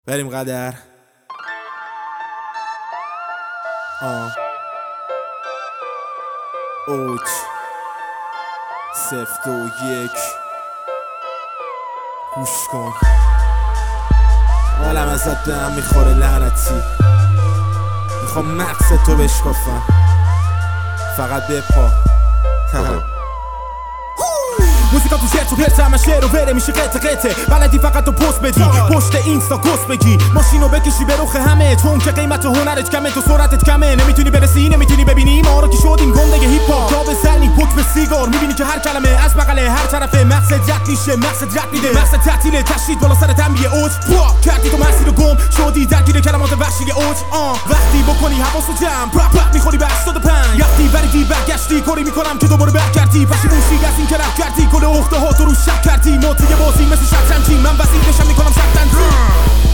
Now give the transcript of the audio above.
بریم قدر اوج 0 2 1 گوش کن حالم ازت به هم میخوره لعنتی میخوام مغز تو بشکافم فقط بپا موزیکا تو شرط و پرت همه شعر و بره میشه قطه بلدی فقط تو پست بدی پشت اینستا گست بگی ماشینو بکشی به رخ همه چون که قیمت هنرت کمه تو سرعتت کمه نمیتونی برسی نمیتونی ببینی ما رو که شدیم گنده هیپ هاپ جا بزنی پک به سیگار میبینی که هر کلمه از بغله هر طرفه مقصد رد میشه مقصد رد میده مقصد تعطیل تشدید بالا سر تنبیه اوج کردی تو مسیر گم شدی درگیر کلمات وحشی اوج وقتی بکنی حواسو جمع پرپ میخوری به 85 وقتی بریدی برگشتی کاری میکنم که دوباره برگردی پشیمونشی از این که رفت کردی کل اخته ها تو رو شک کردی ما توی بازی مثل شطرنجی من وزیر بشم میکنم شطرنجی